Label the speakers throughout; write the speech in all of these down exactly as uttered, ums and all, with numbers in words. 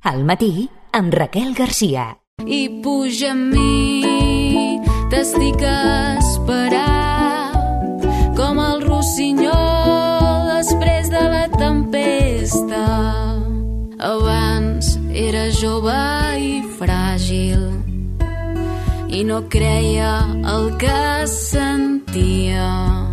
Speaker 1: Al matí, amb Raquel Garcia.
Speaker 2: I puja amb mi, t'estic a esperar, com el rossinyol després de la tempesta. Abans era jove i fràgil i no creia el que sentia.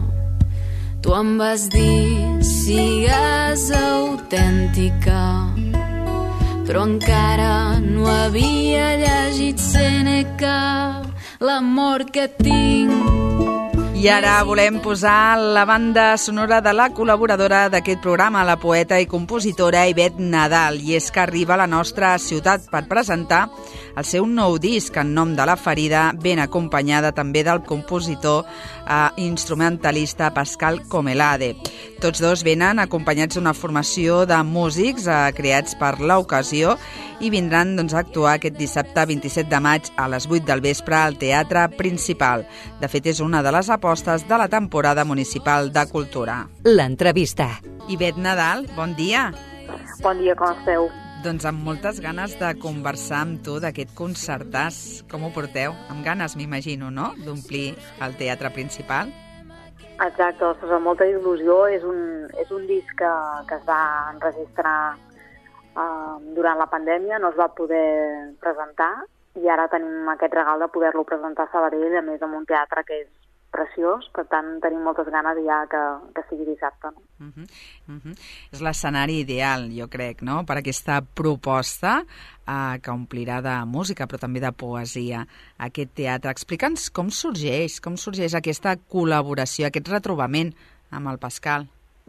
Speaker 2: Tu em vas dir, sigues autèntica, però encara no havia llegit Sèneca, l'amor que tinc.
Speaker 3: I ara volem posar la banda sonora de la col·laboradora d'aquest programa, la poeta i compositora Ivet Nadal. I és que arriba a la nostra ciutat per presentar el seu nou disc en nom de la ferida, ben acompanyada també del compositor eh, instrumentalista Pascal Comelade. Tots dos venen acompanyats d'una formació de músics eh, creats per l'ocasió i vindran doncs, a actuar aquest dissabte vint-i-set de maig a les vuit del vespre al Teatre Principal. De fet, és una de les apostes de la temporada municipal de cultura.
Speaker 1: L'entrevista.
Speaker 3: Ivet Nadal, bon dia.
Speaker 4: Bon dia, com esteu?
Speaker 3: Doncs amb moltes ganes de conversar amb tu d'aquest concertàs. Com ho porteu? Amb ganes, m'imagino, no?, d'omplir el Teatre Principal.
Speaker 4: Exacte, ostres, amb molta il·lusió. És un, és un disc que, que es va enregistrar uh, durant la pandèmia, no es va poder presentar, i ara tenim aquest regal de poder-lo presentar a Sabadell, a més amb un teatre que és preciós, per tant tenim moltes ganes ja que, que sigui dissabte. No?
Speaker 3: Uh-huh, uh-huh. És l'escenari ideal, jo crec, no?, per aquesta proposta uh, que omplirà de música però també de poesia aquest teatre. Explica'ns com sorgeix, com sorgeix aquesta col·laboració, aquest retrobament amb el Pascal.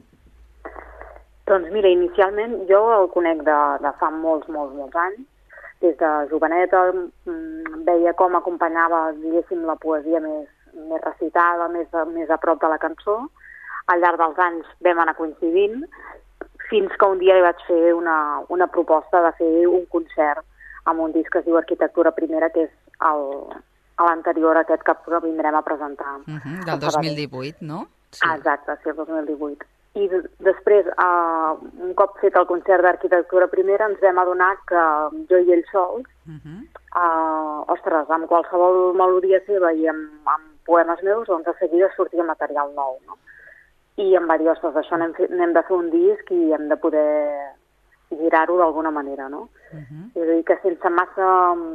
Speaker 4: Doncs mira, inicialment jo el conec de, de fa molts, molts, molts anys. Des de joveneta mmm, veia com acompanyava, diguéssim, la poesia més més recitada, més a, més a prop de la cançó. Al llarg dels anys vam anar coincidint, fins que un dia li vaig fer una, una proposta de fer un concert amb un disc que es diu Arquitectura Primera, que és el, l'anterior a aquest que vindrem a presentar.
Speaker 3: Uh-huh, del dos mil divuit, no?
Speaker 4: Sí. Ah, exacte, sí, el dos mil divuit. I d- després, uh, un cop fet el concert d'Arquitectura Primera, ens vam adonar que jo i ell sols, uh-huh. uh, ostres, amb qualsevol melodia seva i amb, amb poemes meus, doncs de seguida sortia material nou, no? I em va dir, ostres, d'això n'hem, n'hem de fer un disc i hem de poder girar-ho d'alguna manera, no? Uh-huh. És a dir, que sense massa,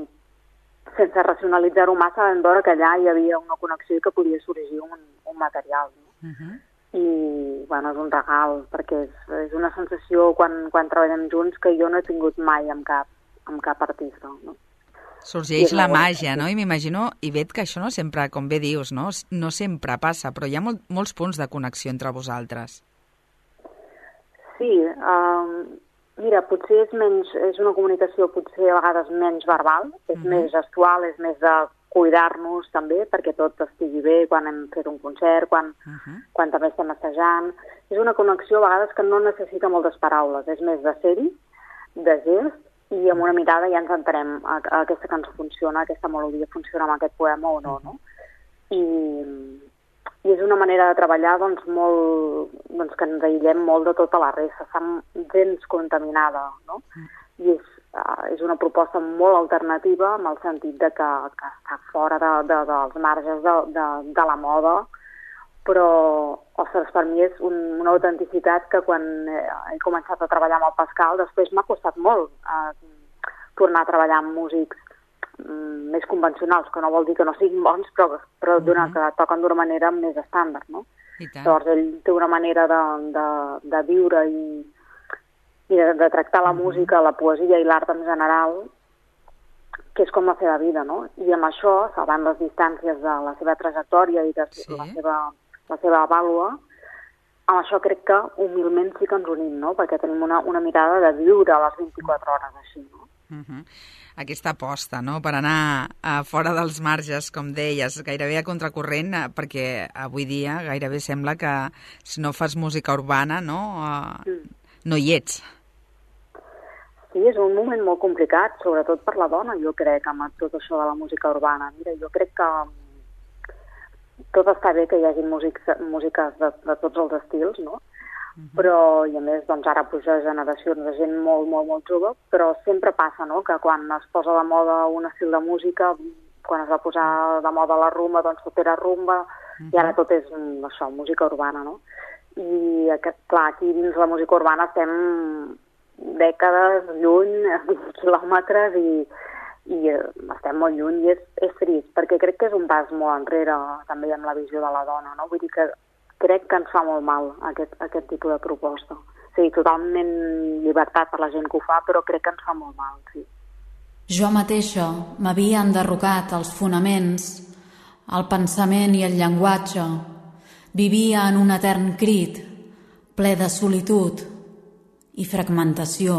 Speaker 4: sense racionalitzar-ho massa, vam veure que allà hi havia una connexió i que podia sorgir un, un material, no? Uh-huh. I, bueno, és un regal, perquè és, és una sensació quan, quan treballem junts que jo no he tingut mai amb cap, amb cap artista, no?
Speaker 3: Sorgeix la màgia, no? I m'imagino, Ivet, que això no sempre, com bé dius, no, no sempre passa, però hi ha molt, molts punts de connexió entre vosaltres.
Speaker 4: Sí, um, mira, potser és menys, és una comunicació potser a vegades menys verbal, és uh-huh. més gestual, és més de cuidar-nos també, perquè tot estigui bé quan hem fet un concert, quan, uh-huh. quan també estem assajant. És una connexió a vegades que no necessita moltes paraules, és més de ser-hi, de gest, i amb una mirada ja ens entenem a, a aquesta cançó funciona, aquesta melodia funciona amb aquest poema o no, no? I, i és una manera de treballar doncs, molt, doncs, que ens aïllem molt de tota la resta, està gens contaminada, no? I és, uh, és una proposta molt alternativa en el sentit de que, que està fora de, de, dels marges de, de, de la moda, però, ostres, per mi és un, una autenticitat que quan he començat a treballar amb el Pascal després m'ha costat molt eh, tornar a treballar amb músics mm, més convencionals, que no vol dir que no siguin bons, però, però uh-huh. que toquen d'una manera més estàndard, no? Llavors ell té una manera de, de, de viure i, i de, de tractar la uh-huh. música, la poesia i l'art en general, que és com la seva vida, no? I amb això, salvant les distàncies de la seva trajectòria i de sí. la seva... la seva vàlua, amb això crec que humilment sí que ens unim, no? Perquè tenim una, una mirada de viure a les vint-i-quatre hores així, no?
Speaker 3: Uh-huh. Aquesta aposta, no?, per anar a fora dels marges, com deies, gairebé a contracorrent, perquè avui dia gairebé sembla que si no fas música urbana, no, uh, mm. no hi ets.
Speaker 4: Sí, és un moment molt complicat, sobretot per la dona, jo crec, amb tot això de la música urbana. Mira, jo crec que tot està bé que hi hagi músics, músiques de, de tots els estils, no? Uh-huh. Però, i a més, doncs ara puja generacions de gent molt, molt, molt jove, però sempre passa, no?, que quan es posa de moda un estil de música, quan es va posar de moda la rumba, doncs tot era rumba, uh-huh. i ara tot és, això, música urbana, no? I, clar, aquí dins la música urbana estem dècades lluny, quilòmetres, i, i estem molt lluny, i és, és trist, perquè crec que és un pas molt enrere, també amb la visió de la dona, no? Vull dir que crec que ens fa molt mal aquest, aquest tipus de proposta. O sigui, totalment llibertat per la gent que ho fa, però crec que ens fa molt mal, sí.
Speaker 2: Jo mateixa m'havia enderrocat els fonaments, el pensament i el llenguatge. Vivia en un etern crit, ple de solitud i fragmentació.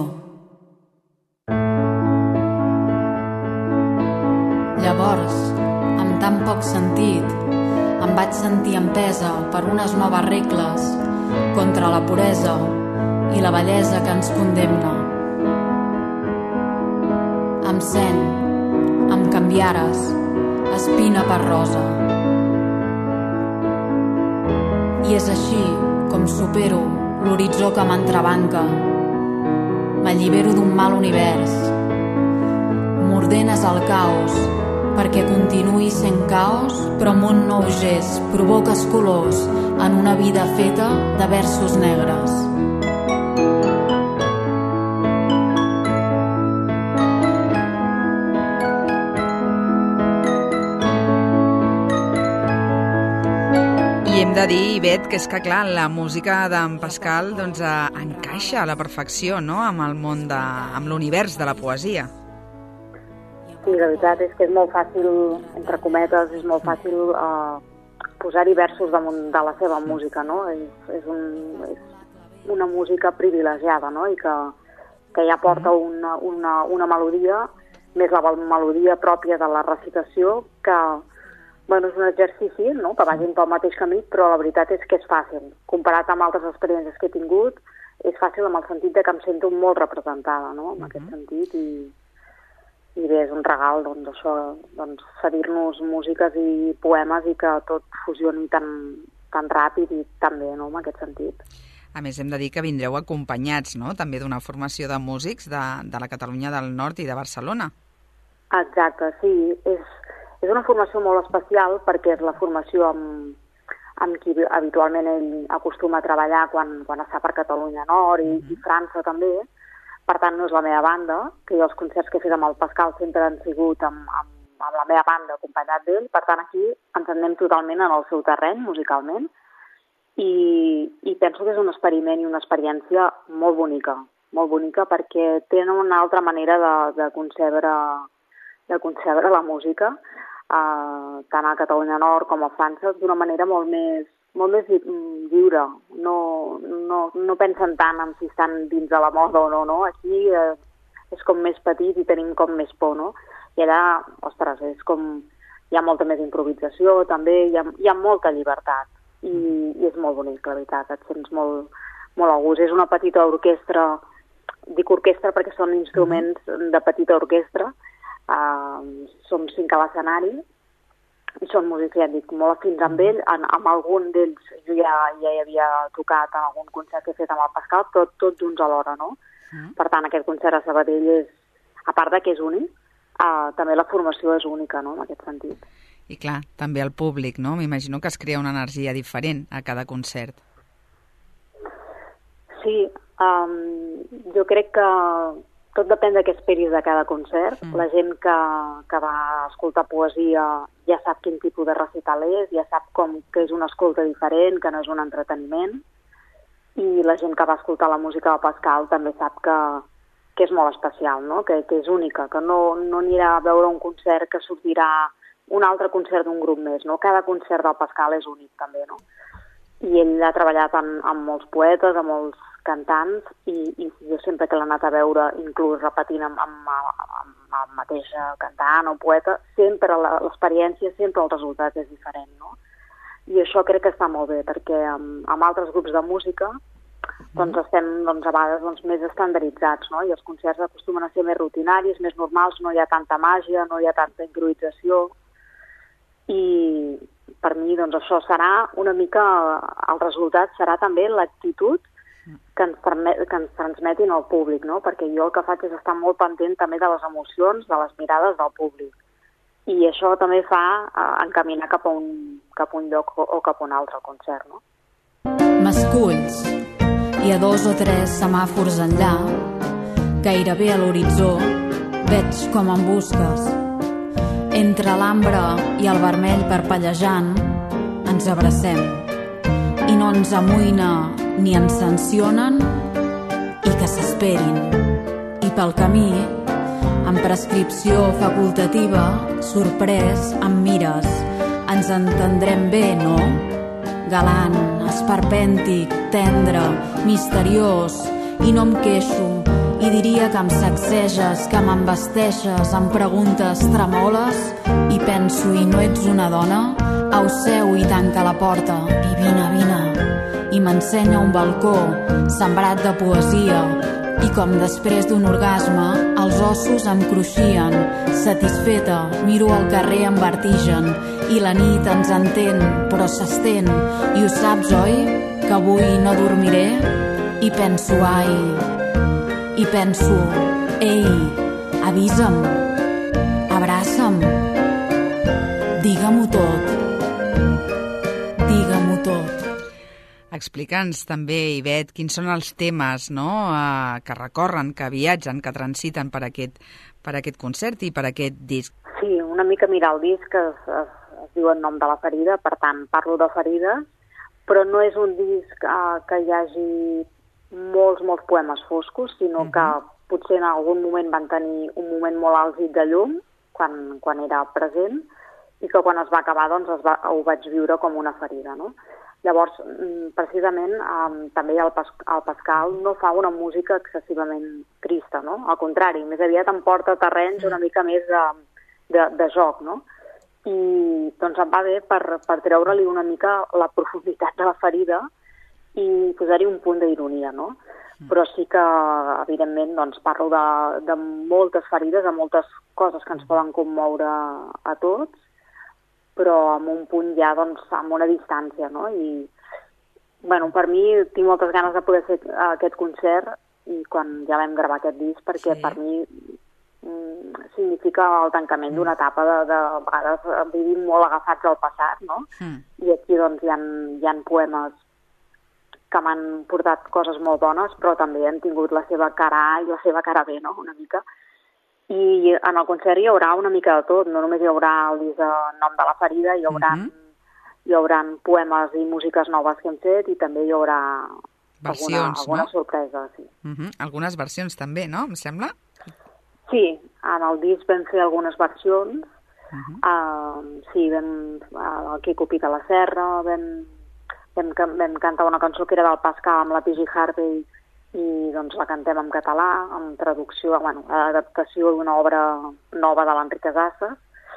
Speaker 2: Llavors, amb tan poc sentit, em vaig sentir empesa per unes noves regles contra la puresa i la bellesa que ens condemna. Em sent, em canviares, espina per rosa. I és així com supero l'horitzó que m'entrebanca. M'allibero d'un mal univers. M'ordenes el caos perquè continuï sent caos, però amb un nou gest provoques colors en una vida feta de versos negres.
Speaker 3: Hem de dir, Ivet, que és que, clar, la música d'en Pascal doncs, eh, encaixa a la perfecció, no?, amb el món, de, amb l'univers de la poesia.
Speaker 4: Sí, la veritat és que és molt fàcil, entre cometes, és molt fàcil eh, posar-hi versos damunt de la seva música, no? És, és, un, és una música privilegiada, no?, i que, que ja porta una, una, una melodia, més la melodia pròpia de la recitació, que bueno, és un exercici, no?, que vagin pel mateix camí, però la veritat és que és fàcil. Comparat amb altres experiències que he tingut, és fàcil amb el sentit de que em sento molt representada, no?, en uh-huh. aquest sentit, i, i bé, és un regal, doncs, això, doncs, cedir-nos músiques i poemes i que tot fusioni tan, tan ràpid i tan bé, no?, en aquest sentit.
Speaker 3: A més, hem de dir que vindreu acompanyats, no?, també d'una formació de músics de, de la Catalunya del Nord i de Barcelona.
Speaker 4: Exacte, sí, és... És una formació molt especial perquè és la formació amb, amb qui habitualment ell acostuma a treballar quan, quan està per Catalunya Nord i, i França també. Per tant, no és la meva banda, que jo els concerts que he fet amb el Pascal sempre han sigut amb, amb, amb la meva banda, acompanyat d'ell. Per tant, aquí ens anem totalment en el seu terreny, musicalment, i, i penso que és un experiment i una experiència molt bonica, molt bonica perquè tenen una altra manera de, de concebre, de concebre la música, Uh, tant a Catalunya Nord com a França, d'una manera molt més, molt més lliure. No, no, no pensen tant en si estan dins de la moda o no, no? Aquí uh, és com més petit i tenim com més por, no? I allà, ostres, és com... Hi ha molta més improvisació, també, hi ha, hi ha molta llibertat. I, i és molt bonic, la veritat, et sents molt, molt a gust. És una petita orquestra, dic orquestra perquè són instruments de petita orquestra. Uh, som cinc a l'escenari i són músics, ja dic, molt afins amb ell. En, amb algun d'ells jo ja, ja hi havia tocat en algun concert que he fet amb el Pascal, però tots junts alhora, no? Mm. Per tant, aquest concert a Sabadell és, a part de que és únic, uh, també la formació és única, no?, en aquest sentit.
Speaker 3: I clar, també el públic, no? M'imagino que es crea una energia diferent a cada concert.
Speaker 4: Sí, um, jo crec que tot depèn de què esperis de cada concert. Mm. La gent que, que va escoltar poesia ja sap quin tipus de recital és, ja sap com que és una escolta diferent, que no és un entreteniment, i la gent que va escoltar la música del Pascal també sap que, que és molt especial, no?, que, que és única, que no, no anirà a veure un concert que sortirà un altre concert d'un grup més, no? Cada concert del Pascal és únic també, no? I ell ha treballat amb, amb molts poetes, amb molts cantants, i, i jo sempre que l'he anat a veure, inclús repetint amb, amb, amb el mateix cantant o poeta, sempre l'experiència, sempre el resultat és diferent, no? I això crec que està molt bé, perquè amb, amb altres grups de música doncs estem doncs, a vegades doncs, més estandarditzats, no? I els concerts acostumen a ser més rutinaris, més normals, no hi ha tanta màgia, no hi ha tanta improvisació, i per mi doncs, això serà una mica, el resultat serà també l'actitud que ens, permet, que ens transmetin al públic, no? Perquè jo el que faig és estar molt pendent també de les emocions, de les mirades del públic. I això també fa eh, encaminar cap a, un, cap a un lloc o, o cap a un altre concert, no?
Speaker 2: M'esculls i a dos o tres semàfors enllà, gairebé a l'horitzó, veig com em busques. Entre l'ambre i el vermell parpellejant ens abracem i no ens amoïna ni ens sancionen i que s'esperin. I pel camí, amb prescripció facultativa, sorprès, em mires. Ens entendrem bé, no? Galant, esperpèntic, tendre, misteriós, i no em queixo, i diria que em sacseges, que m'embasteixes amb preguntes tremoles, i penso, i no ets una dona? Au, seu i tanca la porta, i vine, vine. I m'ensenya un balcó sembrat de poesia, i com després d'un orgasme els ossos em cruixien. Satisfeta, miro al carrer amb vertigen, i la nit ens entén, però s'estén. I ho saps, oi? Que avui no dormiré? I penso, ai... I penso, ei, avisa'm, abraça'm, digue-m'ho tot, digue-m'ho tot.
Speaker 3: Explica'ns també, Ivet, quins són els temes, no?, eh, que recorren, que viatgen, que transiten per aquest, per aquest concert i per aquest disc.
Speaker 4: Sí, una mica mirar el disc es, es, es diu en nom de la ferida, per tant parlo de ferides, però no és un disc eh, que hi hagi molts, molts poemes foscos, sinó uh-huh. que potser en algun moment van tenir un moment molt àlgid de llum, quan, quan era present, i que quan es va acabar doncs es va, ho vaig viure com una ferida, no? Llavors, precisament, um, també el, Pas, el Pascal no fa una música excessivament trista, no? Al contrari, més aviat em porta terrenys una mica més de, de, de joc, no? I doncs em va bé per, per treure-li una mica la profunditat de la ferida i posar-hi un punt d'ironia, no? Però sí que, evidentment, doncs, parlo de, de moltes ferides, de moltes coses que ens poden commoure a tots, però amb un punt ja, doncs, amb una distància, no? I, bueno, per mi tinc moltes ganes de poder fer aquest concert i quan ja vam gravar aquest disc, perquè sí. per mi mm, significa el tancament d'una etapa de, de, de vegades vivim molt agafats al passat, no? Mm. I aquí, doncs, hi ha, hi ha poemes que m'han portat coses molt bones, però també han tingut la seva cara A i la seva cara B, no?, una mica. I en el concert hi haurà una mica de tot, no només hi haurà el disc en nom de la ferida, hi haurà, uh-huh. hi haurà poemes i músiques noves que hem fet i també hi haurà versions, alguna, alguna no? sorpresa. Sí.
Speaker 3: Uh-huh. Algunes versions també, no?, em sembla?
Speaker 4: Sí, en el disc vam fer algunes versions. Uh-huh. Uh, sí, vam, uh, el Quico Pita la Serra, vam... Vam, vam cantar una cançó que era del Pascal amb la P G Harvey i doncs la cantem en català, amb traducció, bueno, adaptació d'una obra nova de l'Enric Casasses,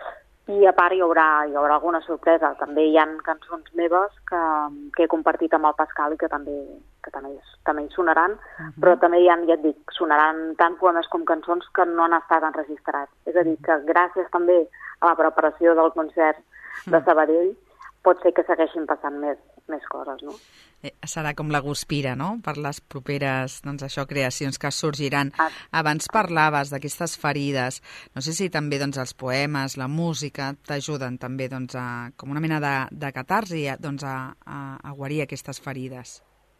Speaker 4: i a part hi haurà, hi haurà alguna sorpresa. També hi ha cançons meves que, que he compartit amb el Pascal i que també, que també, també hi sonaran, uh-huh. però també hi ha, ja et dic, sonaran tant poemes com cançons que no han estat enregistrats. És a dir, que gràcies també a la preparació del concert de Sabadell pot ser que segueixin passant més, més coses, no?
Speaker 3: Eh, serà com la guspira, no?, per les properes, doncs això, creacions que sorgiran. Ah. Abans parlaves d'aquestes ferides. No sé si també, doncs, els poemes, la música, t'ajuden també, doncs, a, com una mena de, de catarsi, doncs, a, a, a guarir aquestes ferides.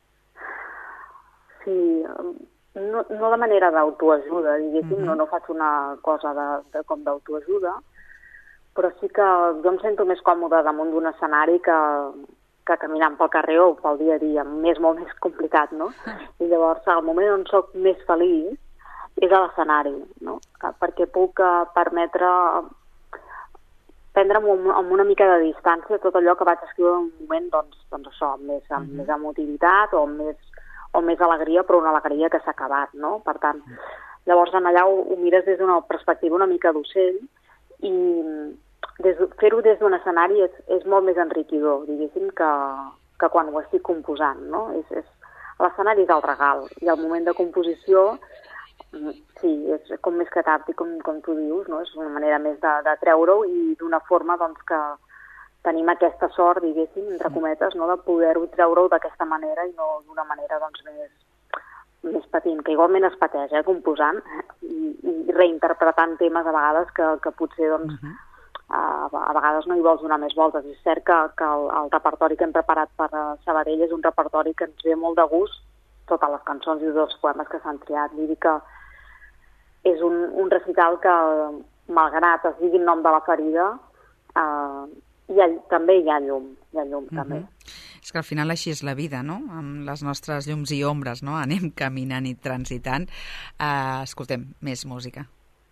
Speaker 4: Sí, no, no de manera d'autoajuda, diguéssim, uh-huh. no, no faig una cosa de, de, com d'autoajuda, però sí que jo em sento més còmode damunt d'un escenari que, que caminant pel carrer o pel dia a dia. M'és molt més complicat, no? I llavors, el moment on soc més feliç és a l'escenari, no? Perquè puc permetre prendre'm amb una mica de distància tot allò que vaig escriure en un moment, doncs, doncs això, amb més, amb uh-huh. més emotivitat o amb més, o més alegria, però una alegria que s'ha acabat, no? Per tant, llavors en allà ho, ho mires des d'una perspectiva una mica d'ocell i des, fer-ho des d'un escenari és, és molt més enriquidor, diguéssim, que, que quan ho estic composant, no? És, és, l'escenari és el regal, i el moment de composició, sí, és com més catàrtic, com, com tu dius, no? És una manera més de, de treure-ho i d'una forma doncs, que tenim aquesta sort, diguéssim, entre cometes, no? De poder-ho treure-ho d'aquesta manera i no d'una manera doncs, més, més patint, que igualment es pateix, eh, composant i, i reinterpretant temes a vegades que, que potser, doncs, uh -huh. a, a vegades no hi vols donar més voltes. És cert que, que el, el repertori que hem preparat per a Sabadell és un repertori que ens ve molt de gust, totes les cançons i els poemes que s'han triat. Vull dir que és un, un recital que, malgrat es digui el nom de la ferida, eh, hi ha, també hi ha llum, hi ha llum, uh -huh. també.
Speaker 3: És que al final així és la vida, no? Amb les nostres llums i ombres, no? Anem caminant i transitant. Uh, escoltem més música.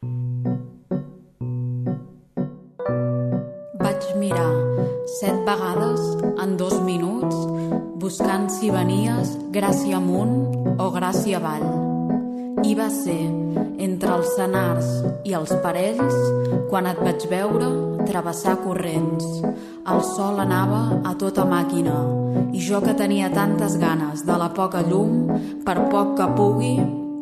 Speaker 2: Vaig mirar set vegades en dos minuts buscant si venies gràcia amunt o gràcia avall. I va ser entre els senars i els parells quan et vaig veure travessar corrents. El sol anava a tota màquina i jo que tenia tantes ganes de la poca llum, per poc que pugui,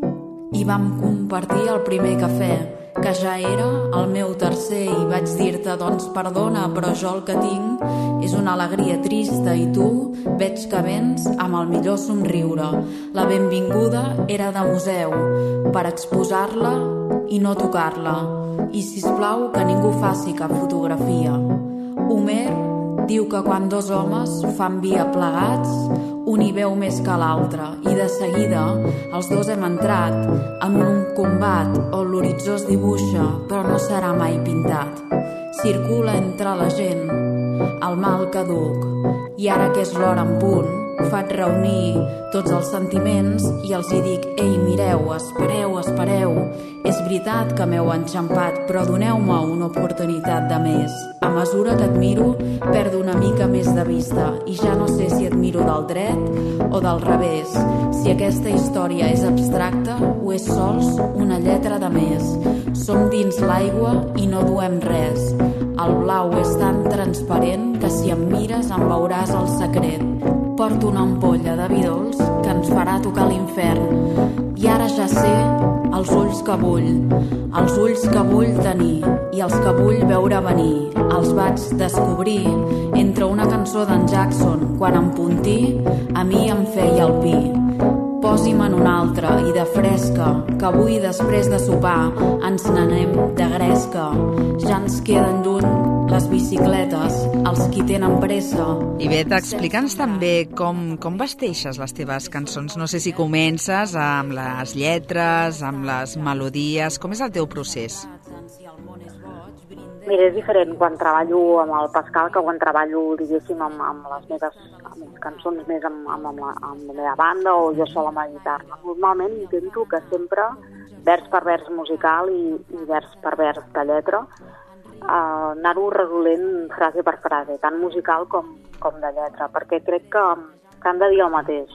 Speaker 2: i vam compartir el primer cafè, que ja era el meu tercer, i vaig dir-te, doncs perdona, però jo el que tinc és una alegria trista i tu veig que vens amb el millor somriure. La benvinguda era de museu, per exposar-la i no tocar-la. I sisplau que ningú faci cap fotografia. Homer diu que quan dos homes fan via plegats, un hi veu més que l'altre, i de seguida els dos hem entrat en un combat on l'horitzó es dibuixa però no serà mai pintat. Circula entre la gent el mal caduc, i ara que és l'hora en punt faig reunir tots els sentiments i els hi dic: ei, mireu, espereu, espereu, és veritat que m'heu enxampat, però doneu-me una oportunitat de més. A mesura que et miro perdo una mica més de vista i ja no sé si et miro del dret o del revés, si aquesta història és abstracta o és sols una lletra de més. Som dins l'aigua i no duem res. El blau és tan transparent que si em mires em veuràs el secret. Porto una ampolla de vi dolç que ens farà tocar l'infern. I ara ja sé els ulls que vull, els ulls que vull tenir i els que vull veure venir. Els vaig descobrir entre una cançó d'en Jackson quan en Puntí a mi em feia el pi. Posi'm en una altra i de fresca, que avui després de sopar ens n'anem de gresca. Ja ens queden lluny les bicicletes, els qui tenen pressa.
Speaker 3: Ivet, explica'ns també com, com vesteixes les teves cançons. No sé si comences amb les lletres, amb les melodies. Com és el teu procés?
Speaker 4: Mira, és diferent quan treballo amb el Pascal que quan treballo, diguéssim, amb, amb les meves amb les cançons més amb, amb, amb, la, amb la meva banda o jo sola amb la guitarra. Normalment intento que sempre vers per vers musical i, i vers per vers de lletra uh, anar-ho resolent frase per frase, tant musical com, com de lletra, perquè crec que, que han de dir el mateix.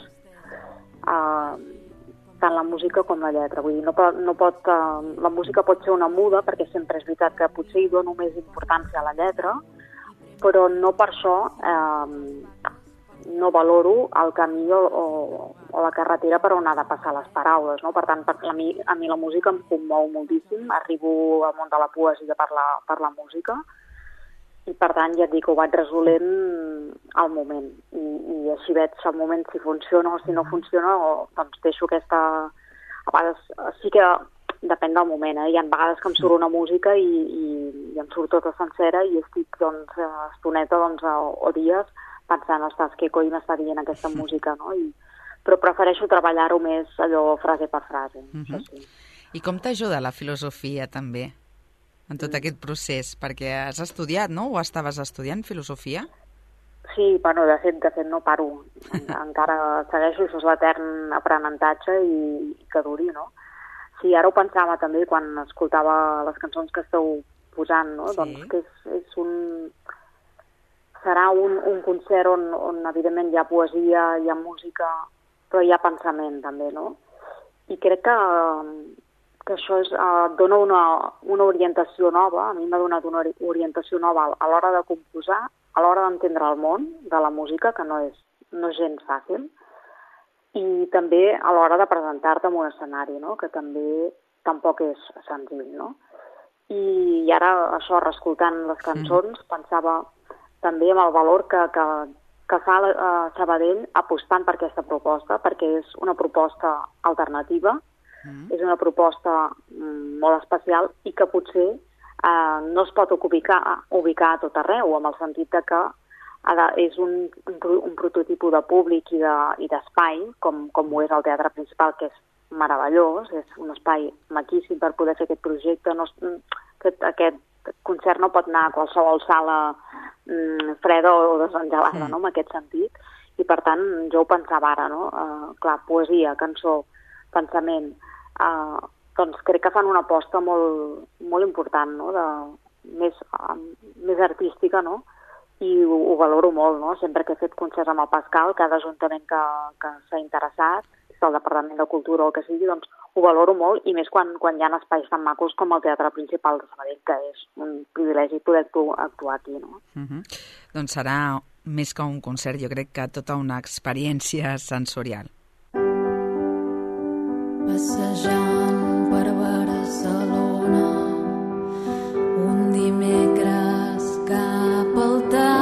Speaker 4: Uh, tant la música com la lletra. Vull dir, no pot, no pot, uh, la música pot ser una muda, perquè sempre és veritat que potser hi dono més importància a la lletra, però no per això eh, no valoro el camí o, o, o la carretera per on ha de passar les paraules, no? Per tant, per, a, mi, a mi la música em commou moltíssim, arribo al món de la poesia per la, per la música, i per tant ja et dic, ho vaig resolent al moment, i, i així veig al moment si funciona o si no funciona, o doncs deixo aquesta... A vegades sí que depèn del moment, eh? Hi ha vegades que em surt una música i, i, i em surt tota sencera i estic doncs estoneta doncs, o, o dies pensant, ostres, què coi m'està dient aquesta música, no? I, però prefereixo treballar-ho més allò frase per frase. Uh -huh. Sí.
Speaker 3: I com t'ajuda la filosofia també en tot mm. aquest procés? Perquè has estudiat, no? O estaves estudiant filosofia?
Speaker 4: Sí, bueno, de fet, de fet no paro. Encara segueixo, això és l'etern aprenentatge i, i que duri, no? Sí, ara ho pensava també quan escoltava les cançons que esteu posant, no? Sí. Doncs que és, és un... serà un, un concert on, on evidentment hi ha poesia, hi ha música, però hi ha pensament també, no? I crec que, que això és, uh, dona una, una orientació nova, a mi m'ha donat una orientació nova a l'hora de composar, a l'hora d'entendre el món de la música, que no és, no és gens fàcil, i també a l'hora de presentar-te en un escenari, no? Que també tampoc és senzill, no? I, i ara, això, reescoltant les cançons, mm. pensava també en el valor que, que, que que fa uh, Sabadell apostant per aquesta proposta, perquè és una proposta alternativa, mm. és una proposta mm, molt especial i que potser uh, no es pot ubicar, ubicar a tot arreu, amb el sentit de que uh, és un, un, un prototip de públic i d'espai, de, com, com ho és el Teatre Principal, que és meravellós, és un espai maquíssim per poder fer aquest projecte. No, aquest, aquest concert no pot anar a qualsevol sala mm, freda o desengelada, mm. no?, en aquest sentit. I, per tant, jo ho pensava ara, no? Uh, clar, poesia, cançó, pensament. Uh, doncs crec que fan una aposta molt, molt important, no?, de, més, uh, més artística, no?, i ho, ho valoro molt, no? Sempre que he fet concerts amb el Pascal, cada ajuntament que, que s'ha interessat, el Departament de Cultura o el que sigui, doncs ho valoro molt, i més quan, quan hi ha espais tan macos com el Teatre Principal de Sabadell, que és un privilegi poder actuar aquí, no?
Speaker 3: Uh-huh. Doncs serà més que un concert, jo crec que tota una experiència sensorial.
Speaker 2: Passejant per Barcelona un dimecres cap al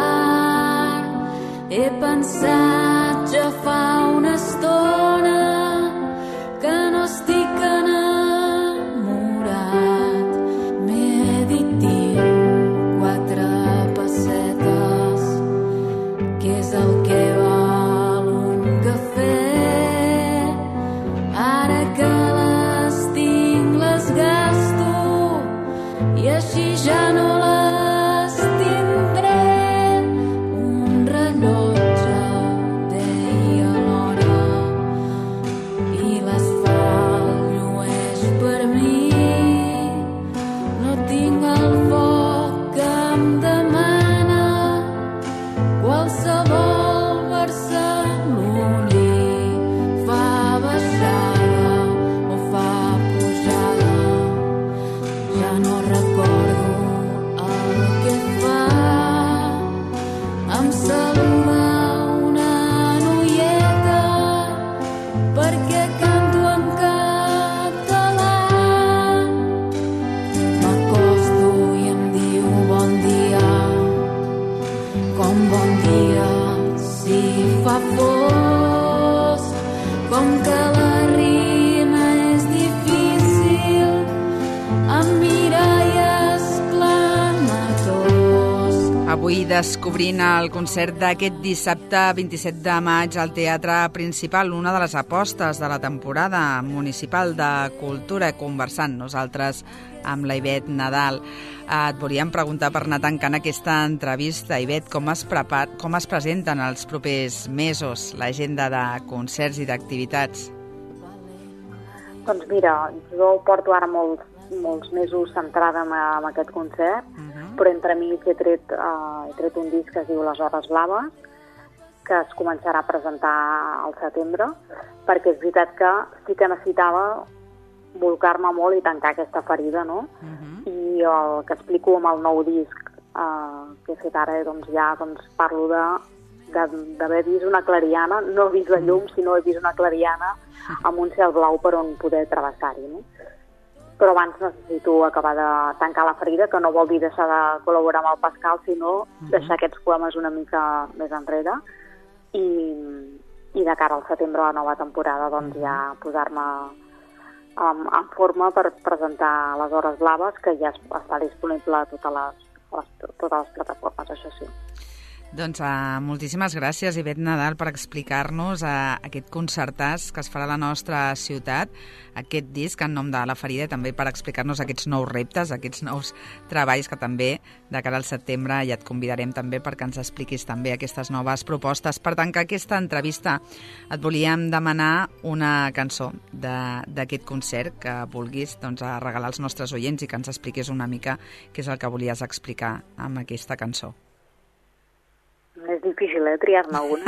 Speaker 2: tard, he pensat ja fa una estona que no estic enamorat. M'he dit tinc quatre pessetes, que és el que val un cafè. Ara que les tinc les gasto i així ja no les tindré. Un rellotge deia l'hora i l'asfalt llueix per mi. No tinc el foc que em demana qualsevol barceloní. Fa baixada o fa pujada, ja no recordo el que fa. Em saluda una noieta perquè canto en català. M'acosto i em diu bon dia, com bon dia si fa fosc, com que la rima és difícil, em mira i exclama tosc.
Speaker 3: Avui descobrint el concert d'aquest dissabte vint-i-set de maig al Teatre Principal, una de les apostes de la temporada municipal de cultura, conversant nosaltres amb la Ivet Nadal. Et volíem preguntar, per anar tancant aquesta entrevista, Ivet, com es, prepar, com es presenten els propers mesos l'agenda de concerts i d'activitats?
Speaker 4: Doncs mira, jo porto ara molts, molts mesos centrada en, en aquest concert, uh-huh. però entremig he tret, uh, he tret un disc que es diu Les Hores Blaves, que es començarà a presentar al setembre, perquè és veritat que sí que necessitava volcar-me molt i tancar aquesta ferida, no? Uh-huh. I el que explico amb el nou disc uh, que he fet ara, doncs ja doncs, parlo de d'haver vist una clariana, no he vist la llum, sinó he vist una clariana amb un cel blau per on poder travessar-hi, no? Però abans necessito acabar de tancar la ferida, que no vol dir deixar de col·laborar amb el Pascal, sinó uh-huh. deixar aquests poemes una mica més enrere i, i de cara al setembre, a la nova temporada, doncs uh-huh. ja posar-me en, en forma per presentar Les Hores Blaves, que ja està disponible a totes les, a les, totes les plataformes, això sí.
Speaker 3: Doncs uh, moltíssimes gràcies, Ivet Nadal, per explicar-nos uh, aquest concertàs que es farà a la nostra ciutat, aquest disc en nom de La Ferida, i també per explicar-nos aquests nous reptes, aquests nous treballs que també de cara al setembre ja et convidarem també perquè ens expliquis també aquestes noves propostes. Per tancar aquesta entrevista et volíem demanar una cançó d'aquest concert que vulguis doncs, a regalar als nostres oients i que ens expliquis una mica què és el que volies explicar amb aquesta cançó.
Speaker 4: És difícil, eh, triar-ne una.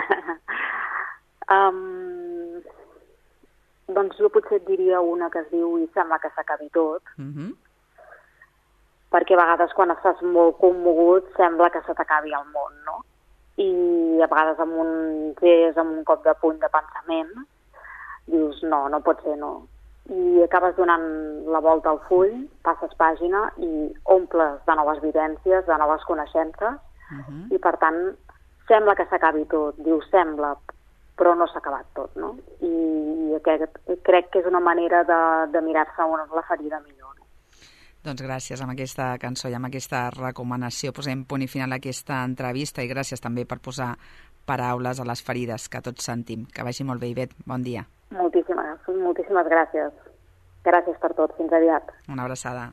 Speaker 4: um, doncs jo potser et diria una que es diu I sembla que s'acabi tot, uh-huh. perquè a vegades quan estàs molt commogut sembla que se t'acabi el món, no? I a vegades amb un gest, amb un cop de puny de pensament, dius no, no pot ser, no. I acabes donant la volta al full, passes pàgina i omples de noves vivències, de noves coneixences, Uh-huh. i per tant sembla que s'acabi tot, diu sembla, però no s'ha acabat tot, no? I aquest, crec que és una manera de, de mirar-se la ferida millor. No?
Speaker 3: Doncs gràcies amb aquesta cançó i amb aquesta recomanació. Posem punt i final a aquesta entrevista i gràcies també per posar paraules a les ferides que tots sentim. Que vagi molt bé, Ivet. Bon dia.
Speaker 4: Moltíssimes, moltíssimes gràcies. Gràcies per tot. Fins aviat.
Speaker 3: Una abraçada.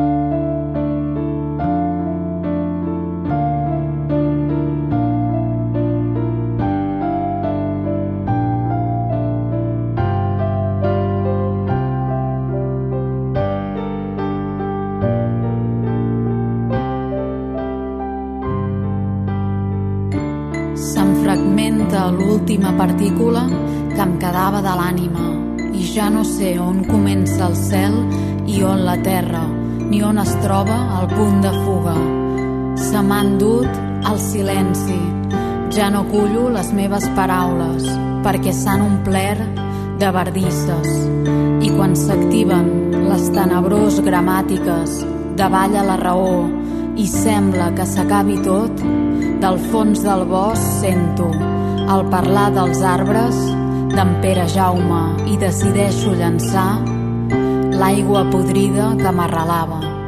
Speaker 2: Se'm fragmenta l'última partícula que em quedava de l'ànima i ja no sé on comença el cel i on la terra, ni on es troba el punt de fuga. Se m'ha endut el silenci, ja no cullo les meves paraules perquè s'han omplert de bardisses i quan s'activen les tenebrós gramàtiques davalla la raó i sembla que s'acabi tot, del fons del bosc sento al parlar dels arbres d'en Pere Jaume i decideixo llançar l'aigua podrida que m'arrelava.